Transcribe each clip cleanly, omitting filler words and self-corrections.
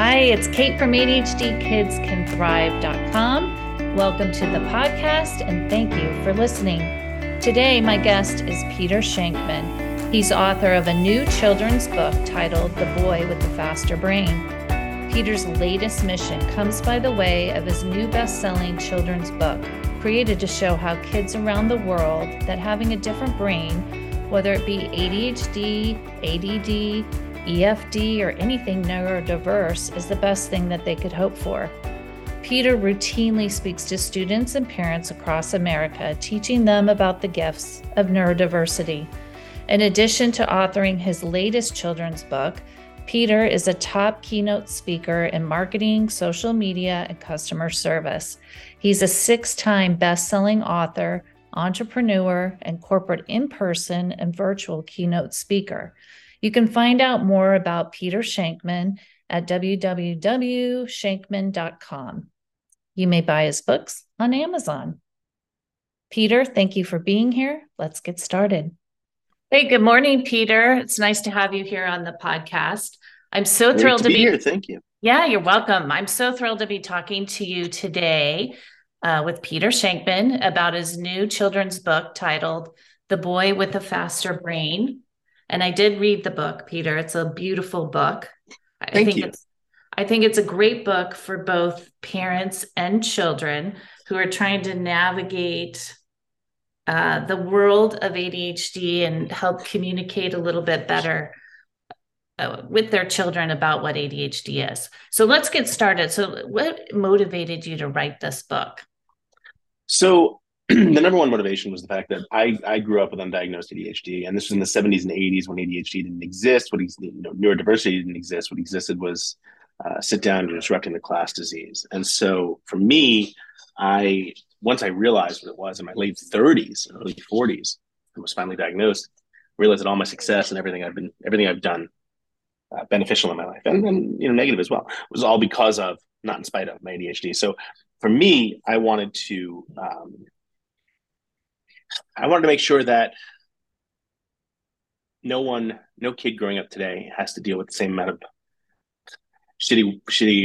Hi, it's Kate from ADHDkidscanthrive.com. Welcome to the podcast and thank you for listening. Today, my guest is Peter Shankman. He's author of a new children's book titled The Boy with the Faster Brain. Peter's latest mission comes by the way of his new best-selling children's book, created to show how kids around the world that having a different brain, whether it be ADHD, ADD, EFD, or anything neurodiverse, is the best thing that they could hope for. Peter routinely speaks to students and parents across America, teaching them about the gifts of neurodiversity. In addition to authoring his latest children's book, Peter is a top keynote speaker in marketing, social media, and customer service. He's a 6-time best-selling author, entrepreneur, and corporate in-person and virtual keynote speaker. You can find out more about Peter Shankman at www.shankman.com. You may buy his books on Amazon. Peter, thank you for being here. Let's get started. Hey, good morning, Peter. It's nice to have you here on the podcast. I'm so thrilled to be here. Thank you. Yeah, you're welcome. I'm so thrilled to be talking to you today with Peter Shankman about his new children's book titled The Boy with the Faster Brain. And I did read the book, Peter. It's a beautiful book. Thank you. I think it's a great book for both parents and children who are trying to navigate the world of ADHD and help communicate a little bit better with their children about what ADHD is. So let's get started. So what motivated you to write this book? So the number one motivation was the fact that I grew up with undiagnosed ADHD, and this was in the 70s and 80s when ADHD didn't exist. Neurodiversity didn't exist. What existed was sit down and disrupting the class disease. And so for me, once I realized what it was in my late 30s, early 40s, I was finally diagnosed, realized that all my success and everything I've done beneficial in my life and negative as well was all because of, not in spite of, my ADHD. So for me, I wanted to make sure that no kid growing up today has to deal with the same amount of shitty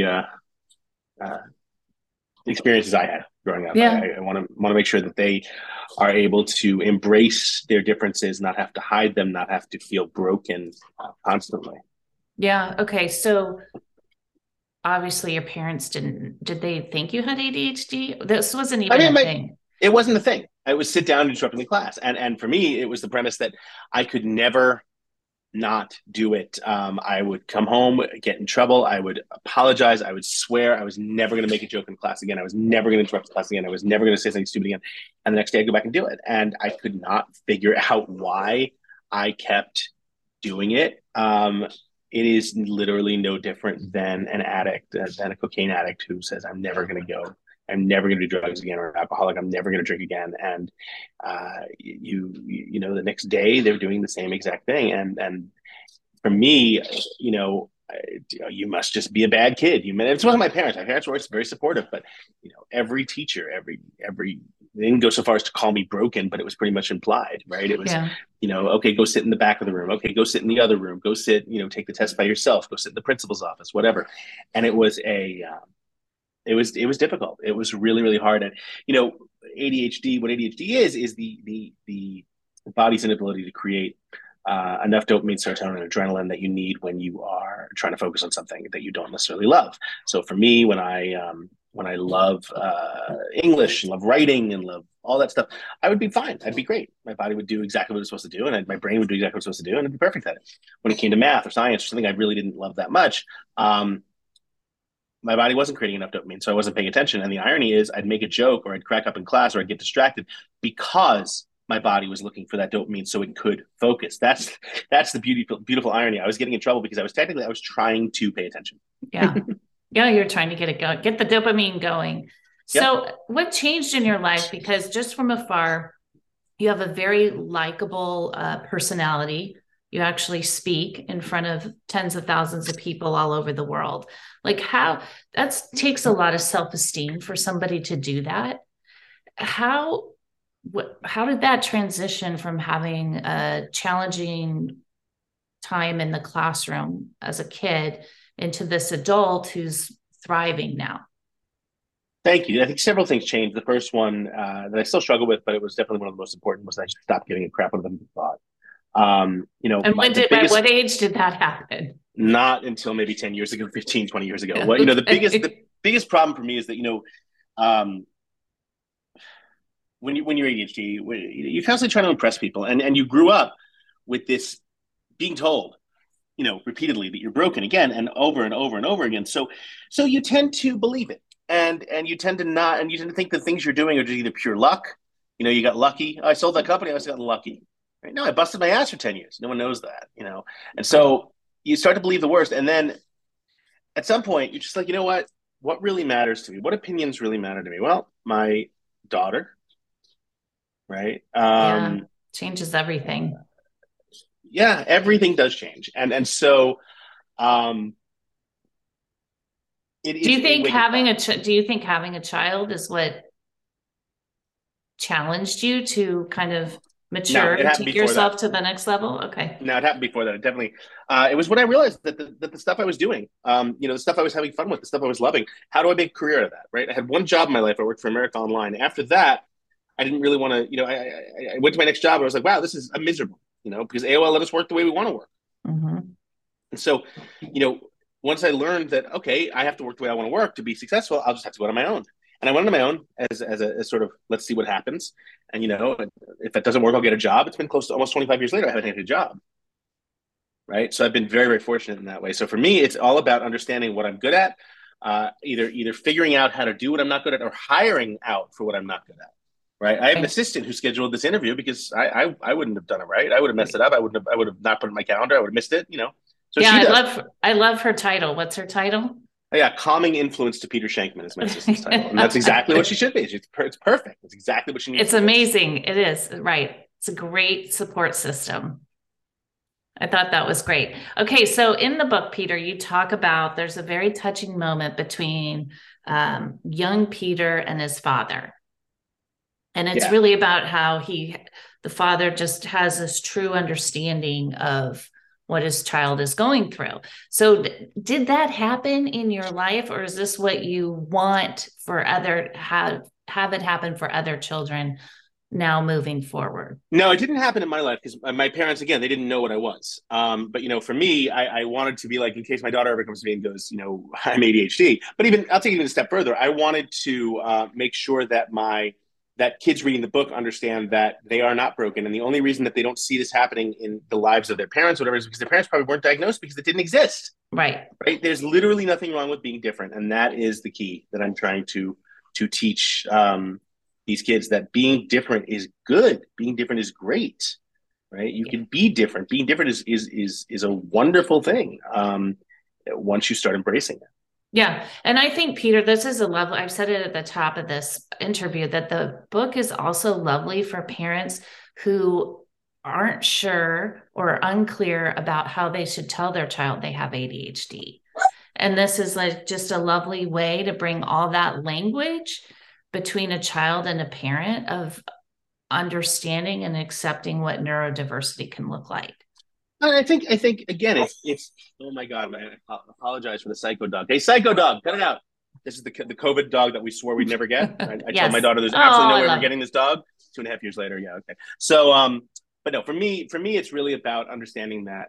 experiences I had growing up. Yeah. I want to make sure that they are able to embrace their differences, not have to hide them, not have to feel broken constantly. Yeah. Okay. So obviously your parents did they think you had ADHD? This wasn't even a thing. It wasn't a thing. It was sit down and disrupting the class. And for me, it was the premise that I could never not do it. I would come home, get in trouble. I would apologize. I would swear I was never going to make a joke in class again. I was never going to interrupt the class again. I was never going to say something stupid again. And the next day I'd go back and do it. And I could not figure out why I kept doing it. It is literally no different than an addict, than a cocaine addict who says, I'm never going to go. I'm never going to do drugs again, or an alcoholic. I'm never going to drink again. And the next day they're doing the same exact thing. And for me, you must just be a bad kid. It wasn't my parents. My parents were always very supportive, but every teacher, every they didn't go so far as to call me broken, but it was pretty much implied, right? It was, okay, go sit in the back of the room. Okay, go sit in the other room. Go sit, take the test by yourself. Go sit in the principal's office, whatever. And it was it was difficult. It was really, really hard. And, ADHD, what ADHD is the body's inability to create enough dopamine, serotonin, and adrenaline that you need when you are trying to focus on something that you don't necessarily love. So for me, when I love English and love writing and love all that stuff, I would be fine. I'd be great. My body would do exactly what it's supposed to do, and my brain would do exactly what it's supposed to do, and I'd be perfect at it. When it came to math or science or something I really didn't love that much, my body wasn't creating enough dopamine, so I wasn't paying attention. And the irony is I'd make a joke or I'd crack up in class or I'd get distracted because my body was looking for that dopamine so it could focus. That's the beautiful irony. I was getting in trouble because I was trying to pay attention. Yeah. Yeah, you're trying to get the dopamine going. So what changed in your life? Because just from afar, you have a very likable personality. You actually speak in front of tens of thousands of people all over the world. Like that takes a lot of self-esteem for somebody to do that. How did that transition from having a challenging time in the classroom as a kid into this adult who's thriving now? Thank you. I think several things changed. The first one that I still struggle with, but it was definitely one of the most important, was I just stopped giving a crap what other people thought. And at what age did that happen? Not until maybe 10 years ago, 15, 20 years ago. Well, the biggest problem for me is that, when you're ADHD, you're constantly trying to impress people, and you grew up with this being told, repeatedly, that you're broken again and over and over and over again. So you tend to believe it, and you tend to think that things you're doing are just either pure luck. You got lucky. I sold that company. I just got lucky. Right? No, I busted my ass for 10 years. No one knows that, and so you start to believe the worst. And then at some point you're just like, you know what really matters to me? What opinions really matter to me? Well, my daughter, right? Changes everything. Yeah, everything does change. And so do you think having a child is what challenged you to kind of mature and take yourself to the next level? Okay. No, it happened before that. It definitely, it was when I realized that the stuff I was doing, the stuff I was having fun with, the stuff I was loving, how do I make a career out of that? Right. I had one job in my life. I worked for America Online. After that, I didn't really want to, I went to my next job. I was like, wow, I'm miserable, because AOL let us work the way we want to work. Mm-hmm. And so, once I learned that, okay, I have to work the way I want to work to be successful, I'll just have to go on my own. And I went on my own as a sort of, let's see what happens. And, if that doesn't work, I'll get a job. It's been close to almost 25 years later, I haven't had a job. Right. So I've been very, very fortunate in that way. So for me, it's all about understanding what I'm good at, either figuring out how to do what I'm not good at, or hiring out for what I'm not good at. Right. I have an assistant who scheduled this interview because I wouldn't have done it right. I would have messed it up. I would have not put it in my calendar. I would have missed it, So yeah, I love her title. What's her title? Oh, yeah, calming influence to Peter Shankman is my assistant's title. And that's exactly what she should be. It's perfect. It's exactly what she needs. It's amazing. It is. Right. It's a great support system. I thought that was great. Okay. So in the book, Peter, you talk about, there's a very touching moment between young Peter and his father. And it's really about how the father just has this true understanding of what his child is going through. So did that happen in your life, or is this what you want for have it happen for other children now moving forward? No, it didn't happen in my life because my parents, again, they didn't know what I was. But, for me, I wanted to be like, in case my daughter ever comes to me and goes, I'm ADHD, but I'll take it even a step further. I wanted to make sure that that kids reading the book understand that they are not broken. And the only reason that they don't see this happening in the lives of their parents, whatever, is because their parents probably weren't diagnosed because it didn't exist. Right. There's literally nothing wrong with being different. And that is the key that I'm trying to teach these kids, that being different is good. Being different is great. Right. You can be different. Being different is a wonderful thing. Once you start embracing it. Yeah. And I think, Peter, this is I've said it at the top of this interview, that the book is also lovely for parents who aren't sure or unclear about how they should tell their child they have ADHD. And this is like just a lovely way to bring all that language between a child and a parent of understanding and accepting what neurodiversity can look like. I think again, it's oh my God, man, I apologize for the psycho dog. Hey, psycho dog, cut it out. This is the COVID dog that we swore we'd never get. I told my daughter there's absolutely no way we're getting this dog. 2.5 years later, yeah, okay. So, but no, for me, it's really about understanding that,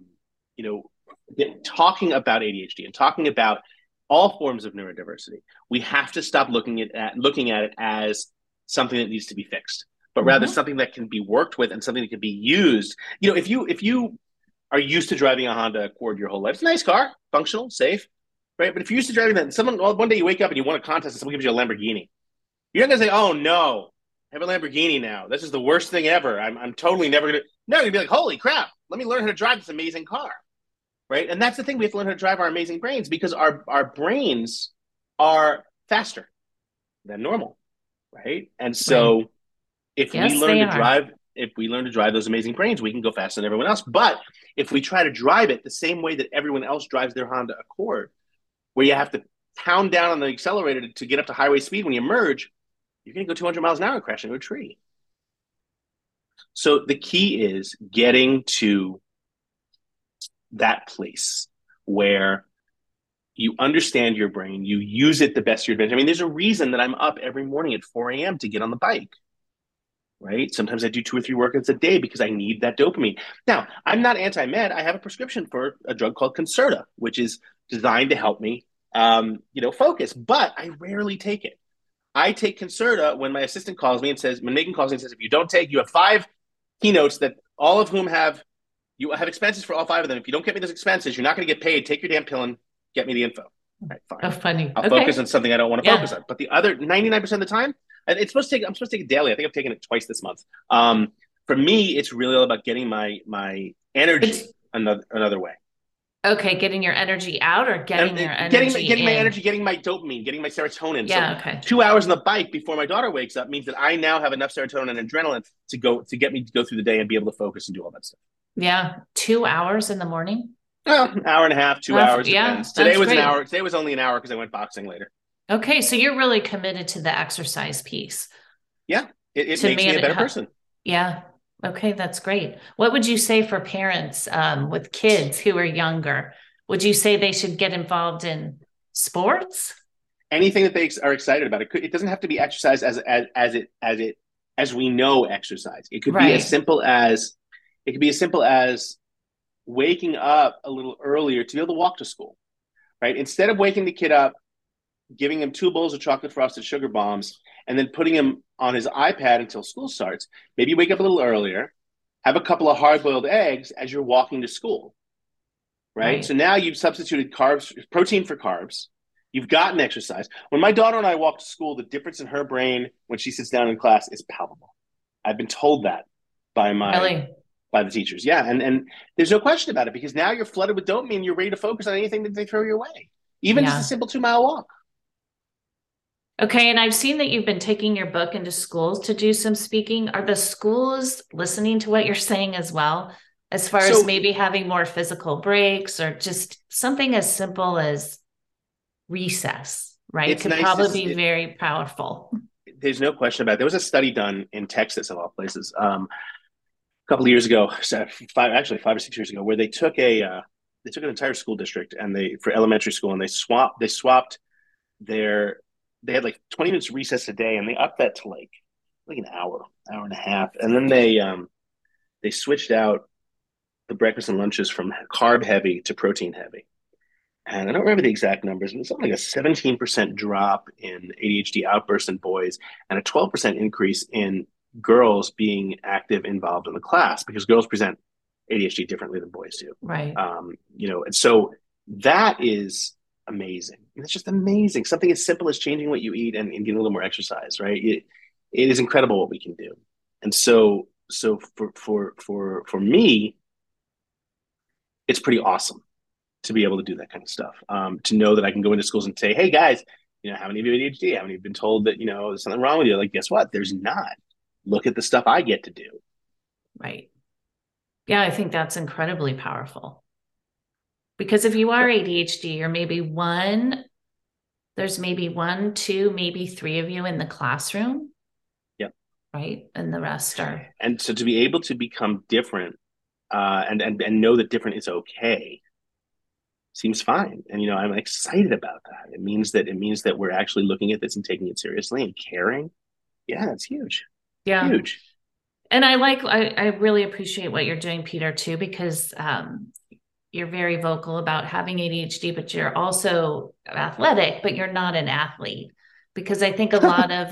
talking about ADHD and talking about all forms of neurodiversity, we have to stop looking at it as something that needs to be fixed, but rather something that can be worked with and something that can be used. If you are used to driving a Honda Accord your whole life, it's a nice car, functional, safe, right? But if you're used to driving that, one day you wake up and you won a contest and someone gives you a Lamborghini, you're not gonna say, "Oh no, I have a Lamborghini now. This is the worst thing ever. I'm totally never gonna." No, you're gonna be like, "Holy crap! Let me learn how to drive this amazing car." Right? And that's the thing, we have to learn how to drive our amazing brains, because our brains are faster than normal, right? And so if we learn to drive those amazing brains, we can go faster than everyone else. But if we try to drive it the same way that everyone else drives their Honda Accord, where you have to pound down on the accelerator to get up to highway speed when you merge, you're going to go 200 miles an hour and crash into a tree. So the key is getting to that place where you understand your brain, you use it the best to your advantage. I mean, there's a reason that I'm up every morning at 4 a.m. to get on the bike, right? Sometimes I do 2 or 3 workouts a day because I need that dopamine. Now, I'm not anti-med. I have a prescription for a drug called Concerta, which is designed to help me, focus, but I rarely take it. I take Concerta when my assistant calls me and says, when Megan calls me and says, if you don't take, you have 5 keynotes that all of whom you have expenses for all 5 of them. If you don't get me those expenses, you're not going to get paid. Take your damn pill and get me the info. All right, fine. Oh, funny. I'll focus on something I don't want to focus on. But the other 99% of the time, and I'm supposed to take it daily. I think I've taken it twice this month. For me, it's really all about getting my energy another way. Okay, getting your energy out or getting your energy getting my energy, getting my dopamine, getting my serotonin. Yeah, so okay. 2 hours on the bike before my daughter wakes up means that I now have enough serotonin and adrenaline to get me to go through the day and be able to focus and do all that stuff. Yeah, 2 hours in the morning? Well, an hour and a half, 2 hours. Yeah, depends. Today was great. an hour. Today was only an hour because I went boxing later. Okay, so you're really committed to the exercise piece. Yeah, it makes me a better person. Yeah. Okay, that's great. What would you say for parents with kids who are younger? Would you say they should get involved in sports? Anything that they are excited about. It doesn't have to be exercise as we know exercise. It could be as simple as waking up a little earlier to be able to walk to school, right? Instead of waking the kid up, giving him 2 bowls of chocolate frosted sugar bombs, and then putting him on his iPad until school starts, maybe wake up a little earlier, have a couple of hard-boiled eggs as you're walking to school, right? So now you've substituted protein for carbs. You've gotten exercise. When my daughter and I walk to school, the difference in her brain when she sits down in class is palpable. I've been told that by the teachers. Yeah. And there's no question about it because now you're flooded with dopamine. You're ready to focus on anything that they throw your way, even just a simple 2-mile walk. Okay. And I've seen that you've been taking your book into schools to do some speaking. Are the schools listening to what you're saying as well? As far as maybe having more physical breaks or just something as simple as recess, right? It could probably be very powerful. There's no question about it. There was a study done in Texas, of all places, a couple of years ago, 5 or 6 years ago, where they took an entire school district for elementary school, and they swapped they had like 20 minutes recess a day, and they upped that to like an hour and a half, and then they switched out the breakfast and lunches from carb heavy to protein heavy. And I don't remember the exact numbers, but it's something like a 17% drop in ADHD outbursts in boys and a 12% increase in girls being active, involved in the class, because girls present ADHD differently than boys do. Right. And so that is amazing. It's just amazing. Something as simple as changing what you eat and getting a little more exercise, right? It is incredible what we can do. And so for me, it's pretty awesome to be able to do that kind of stuff. To know that I can go into schools and say, hey guys, how many of you have ADHD? How many have been told that, there's something wrong with you? Like, guess what? There's not. Look at the stuff I get to do. Right. Yeah, I think that's incredibly powerful. Because if you are ADHD, or there's maybe 1, 2, maybe 3 of you in the classroom. Yep. Right. And the rest are. And so to be able to become different and know that different is okay seems fine. And, I'm excited about that. It means that we're actually looking at this and taking it seriously and caring. Yeah, that's huge. Yeah. Huge. And I really appreciate what you're doing, Peter, too, because you're very vocal about having ADHD, but you're also athletic, but you're not an athlete. Because I think a lot of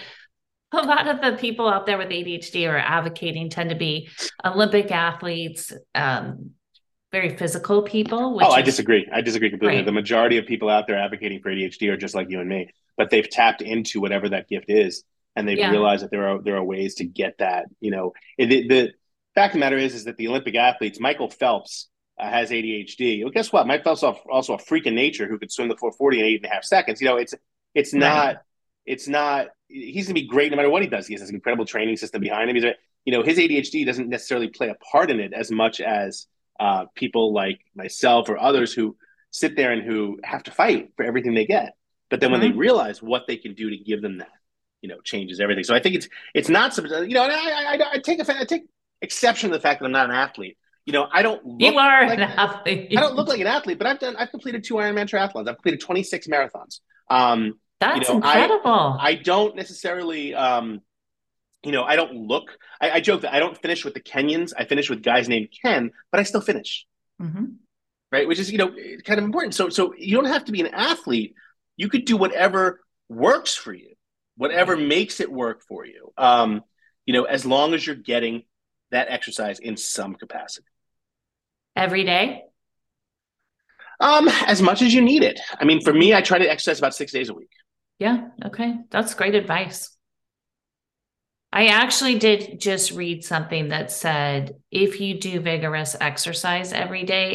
the people out there with ADHD or advocating tend to be Olympic athletes, very physical people. I disagree. I disagree completely. Right. The majority of people out there advocating for ADHD are just like you and me, but they've tapped into whatever that gift is. And they've realized that there are ways to get that. The fact of the matter is that the Olympic athletes, Michael Phelps has ADHD. Well, guess what? Mike Phelps is also a freak of nature who could swim the 440 in 8.5 seconds. It's not. He's going to be great no matter what he does. He has this incredible training system behind him. His ADHD doesn't necessarily play a part in it as much as people like myself or others who sit there and who have to fight for everything they get. But then when they realize what they can do to give them that, changes everything. So I think it's not, and I take exception to the fact that I'm not an athlete. I don't You look are an like I don't look athlete. like an athlete, but I've completed 2 Ironman triathlons. I've completed 26 marathons. Um, you That's know, I incredible. I don't necessarily I don't look. I joke that I don't finish with the Kenyans. I finish with guys named Ken, but I still finish, Hmm. right? Which is kind of important. So you don't have to be an athlete. You could do whatever works for you, whatever Right. makes it work for you. As long as you're getting that exercise in some capacity. Every day? As much as you need it. I mean, for me, Mhm. I try to exercise about 6 days a week. Yeah. Okay. That's great advice. I actually did just read something that said if you do vigorous exercise every day,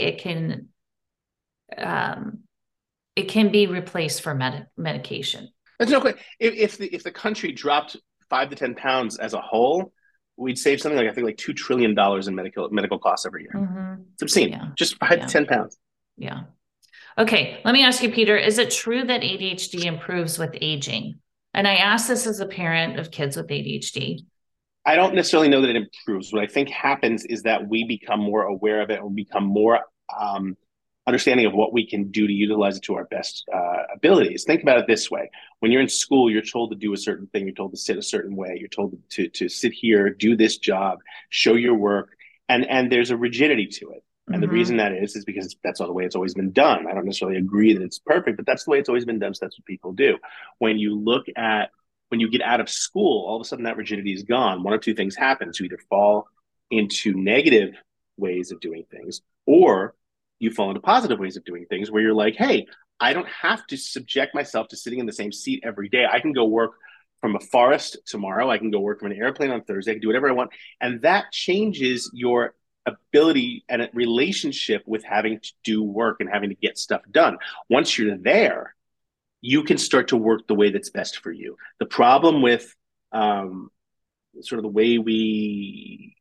um, it can be replaced for medication. There's no question. If the country dropped 5 to 10 pounds as a whole, we'd save something like I think like $2 trillion in medical costs every year. Hmm. It's obscene. Yeah. Just five to Yeah. ten pounds. Yeah. Okay. Let me ask you, Peter, is it true that ADHD improves with aging? And I ask this as a parent of kids with ADHD. I don't necessarily know that it improves. What I think happens is that we become more aware of it and we become more um, understanding of what we can do to utilize it to our best abilities. Think about it this way: when you're in school, you're told to do a certain thing, you're told to sit a certain way, you're told to sit here, do this job, show your work, and there's a rigidity to it. And the reason Hmm. that is because that's all the way it's always been done. I don't necessarily agree that it's perfect, but that's the way it's always been done. So that's what people do. When you look at when you get out of school, all of a sudden that rigidity is gone. One of two things happens. You either fall into negative ways of doing things, or you fall into positive ways of doing things where you're like, hey, I don't have to subject myself to sitting in the same seat every day. I can go work from a forest tomorrow. I can go work from an airplane on Thursday. I can do whatever I want. And that changes your ability and a relationship with having to do work and having to get stuff done. Once you're there, you can start to work the way that's best for you. The problem with um, sort of the way we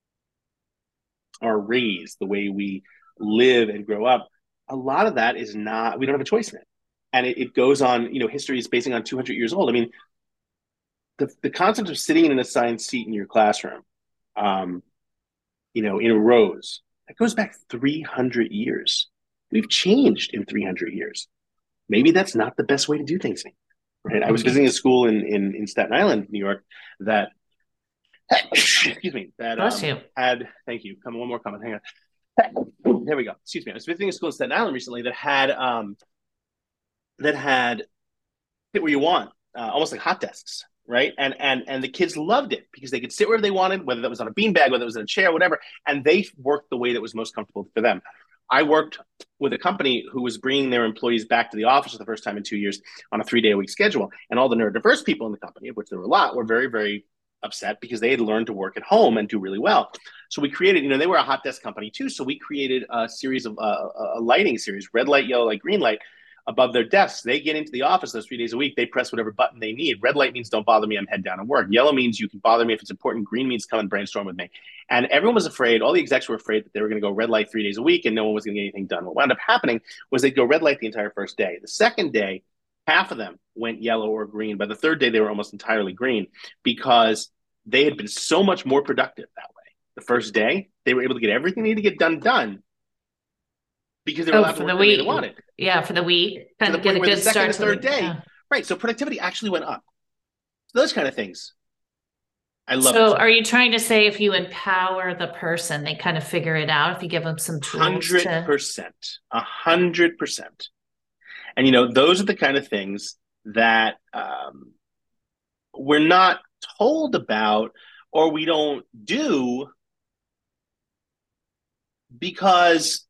are raised, the way we live and grow up, a lot of that is not, we don't have a choice in it. And it goes on, history is basing on 200 years old. I mean, the concept of sitting in an assigned seat in your classroom, um, in rows, that goes back 300 years. We've changed in 300 years. Maybe that's not the best way to do things. Right. I was visiting a Right. school in Staten Island, New York, that excuse me, that Bless you. had thank you. Come on, one more comment. Hang on. There we go. Excuse me. I was visiting a school in Staten Island recently that had sit where you want, almost like hot desks, right? And the kids loved it because they could sit wherever they wanted, whether that was on a beanbag, whether it was in a chair, whatever, and they worked the way that was most comfortable for them. I worked with a company who was bringing their employees back to the office for the first time in 2 years on a 3-day-a-week schedule, and all the neurodiverse people in the company, of which there were a lot, were very, very upset because they had learned to work at home and do really well. So we created, they were a hot desk company too. So we created a series of a lighting series, red light, yellow light, green light, above their desks. They get into the office those 3 days a week. They press whatever button they need. Red light means don't bother me. I'm head down and work. Yellow means you can bother me if it's important. Green means come and brainstorm with me. And everyone was afraid. All the execs were afraid that they were going to go red light 3 days a week and no one was going to get anything done. What wound up happening was they'd go red light the entire first day. The second day, half of them went yellow or green. By the third day, they were almost entirely green because they had been so much more productive that way. The first day, they were able to get everything they needed to get done because they were Oh, allowed to for the work the way they week. wanted, Yeah, for the week. to Kind the of get point a where the good second start and to the third week. day, Yeah. right? So productivity actually went up. So those kind of things, I loved So it. are you trying to say if you empower the person, they kind of figure it out if you give them some tools hundred to? percent, 100%. And those are the kind of things that we're not told about or we don't do because,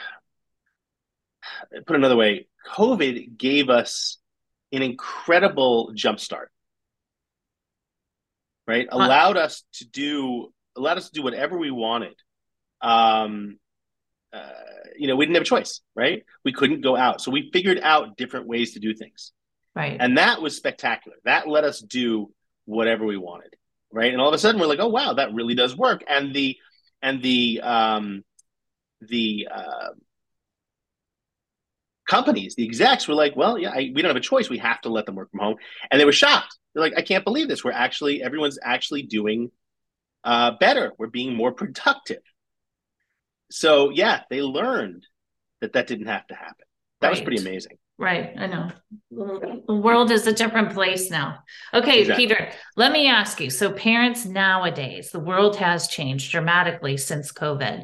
put another way, COVID gave us an incredible jumpstart, right? uh, Allowed us to do whatever we wanted. Um, uh, we didn't have a choice, right? We couldn't go out. So we figured out different ways to do things. Right. And that was spectacular. That let us do whatever we wanted, right? And all of a sudden we're like, oh wow, that really does work. And the companies, the execs were like, well, yeah, we don't have a choice. We have to let them work from home. And they were shocked. They're like, I can't believe this. Everyone's actually doing better. We're being more productive. So yeah, they learned that didn't have to happen. That was pretty amazing. Right. I know. The world is a different place now. Okay, exactly. Peter, let me ask you. So parents nowadays, the world has changed dramatically since COVID.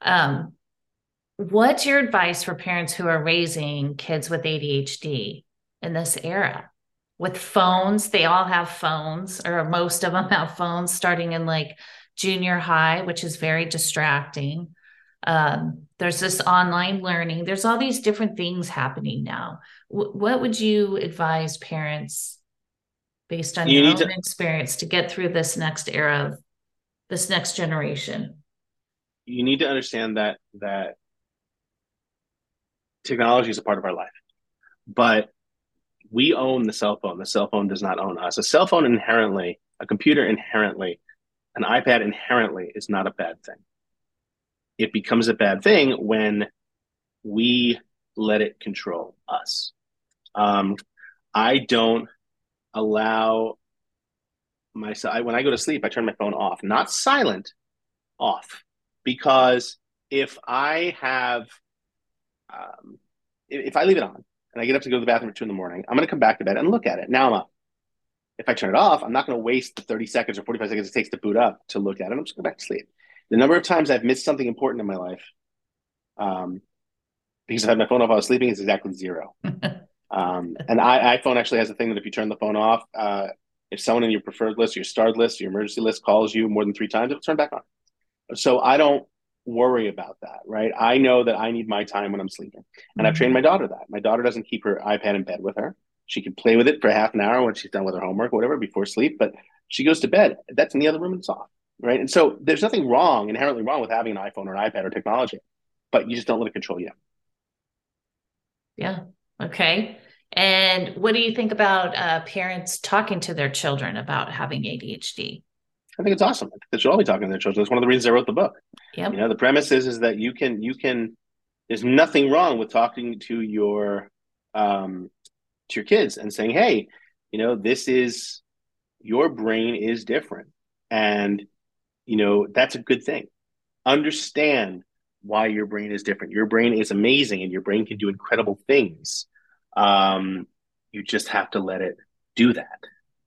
What's your advice for parents who are raising kids with ADHD in this era? With phones, they all have phones, or most of them have phones starting in like junior high, which is very distracting. There's this online learning. There's all these different things happening now. What would you advise parents based on your own experience to get through this next era of this next generation? You need to understand that technology is a part of our life, but we own the cell phone. The cell phone does not own us. A cell phone inherently, a computer inherently, an iPad inherently is not a bad thing. It becomes a bad thing when we let it control us. I don't allow myself, when I go to sleep, I turn my phone off, not silent, off. Because if I have, if I leave it on and I get up to go to the bathroom at 2 a.m, I'm going to come back to bed and look at it. Now I'm up. If I turn it off, I'm not going to waste the 30 seconds or 45 seconds it takes to boot up to look at it. I'm just going to go back to sleep. The number of times I've missed something important in my life because I had my phone off while I was sleeping is exactly 0. And iPhone actually has a thing that if you turn the phone off, if someone in your preferred list, your starred list, your emergency list calls you more than 3 times, it'll turn back on. So I don't worry about that, right? I know that I need my time when I'm sleeping. And I've trained my daughter that. My daughter doesn't keep her iPad in bed with her. She can play with it for half an hour when she's done with her homework or whatever before sleep, but she goes to bed. That's in the other room and it's off. Right. And so there's nothing inherently wrong with having an iPhone or an iPad or technology, but you just don't let it control you. Yeah. Okay. And what do you think about parents talking to their children about having ADHD? I think it's awesome. They should all be talking to their children. That's one of the reasons I wrote the book. Yep. The premise is that you can, there's nothing wrong with talking to your kids and saying, hey, this is, your brain is different. And that's a good thing. Understand why your brain is different. Your brain is amazing and your brain can do incredible things. You just have to let it do that.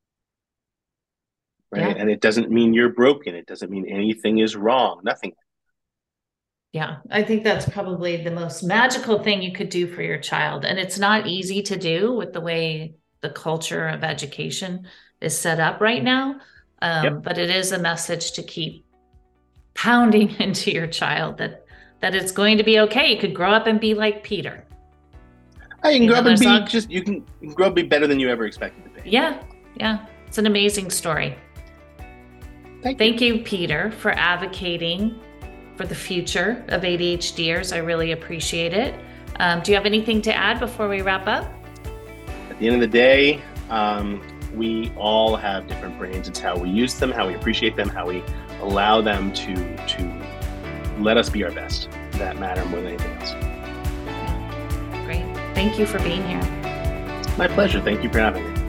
Right. Yeah. And it doesn't mean you're broken. It doesn't mean anything is wrong. Nothing. Yeah. I think that's probably the most magical thing you could do for your child. And it's not easy to do with the way the culture of education is set up right now. But it is a message to keep pounding into your child that it's going to be okay. You could grow up and be like Peter. You can grow up and be you can grow up and be better than you ever expected to be. Yeah. Yeah. It's an amazing story. Thank you, Peter, for advocating for the future of ADHDers. I really appreciate it. Do you have anything to add before we wrap up? At the end of the day, we all have different brains. It's how we use them, how we appreciate them, how we allow them to let us be our best. That matter more than anything else. Great. Thank you for being here. My pleasure. Thank you for having me.